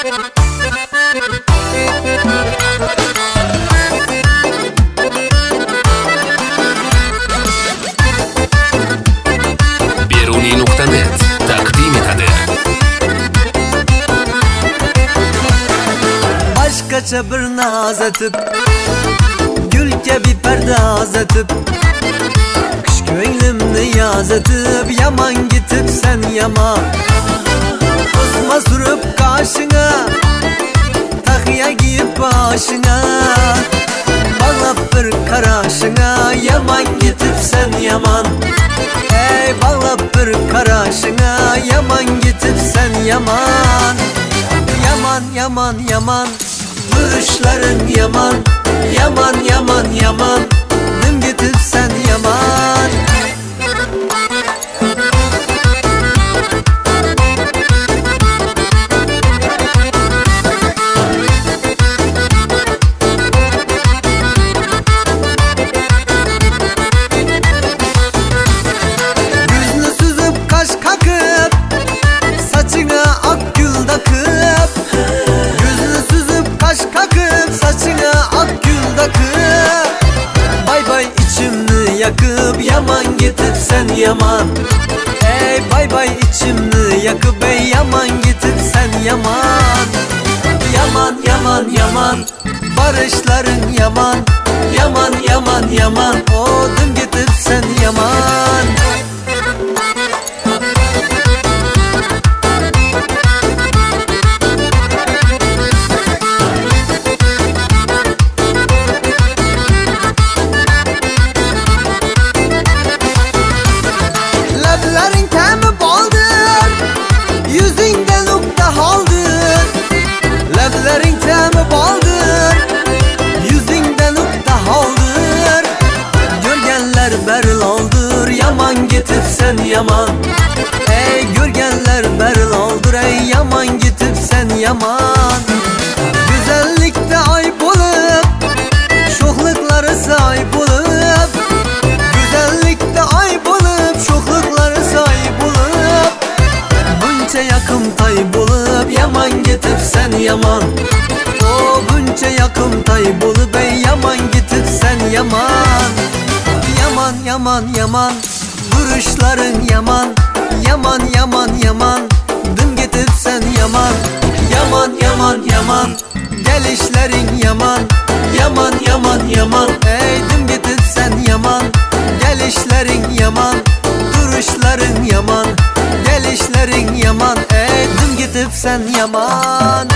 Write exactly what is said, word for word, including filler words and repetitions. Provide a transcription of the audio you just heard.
Beruniy nuqta net taqdim etadi. Başkaça bir naz etip, gülke bir perdaz etip, kış ko'nglimni yaz etip, yaman gitip sen yaman. Osma sürüp kaşına, tahiya giyip başına, bağlap bir karaşına, yaman gitip sen yaman. Ey bağlap bir karaşına, yaman gitip sen yaman. Yaman yaman yaman, duruşların yaman. Yaman yaman yaman, dim gitip sen yaman. Yüzünü süzüp kaş kakıp, saçına ak gül takıp, yüzünü süzüp kaş kakıp, saçına ak gül takıp, bay bay içimni yakıp, yaman gitip sen yaman. Ey bay bay içimni yakıp, ey yaman gitip sen yaman. Yaman yaman yaman, barışların yaman. Yaman yaman yaman, odun gitip sen yaman. Lablaring temi baldır, yüzünde nokta haldır. Lablaring temi baldır, yüzünde nokta haldır. Görgenler beril aldır, yaman gitip sen yaman. Ey görgenler beril aldır, ey yaman gitip sen yaman. Güzellikte ayıp olup, şoklukları sahip olup, güzellikte ayıp olup, şoklukları sahip olup, bunca yakın tayip olup, yaman gitip sen yaman. O bunca yakın tayip olup, ey yaman gitip sen yaman. Yaman yaman yaman, duruşların yaman. Yaman yaman yaman, dım gitip sen yaman. Yaman yaman yaman, gelişlerin yaman. Yaman yaman yaman, ey dım gitip sen yaman. Gelişlerin yaman, duruşların yaman. Gelişlerin yaman, ey dım gitip sen yaman.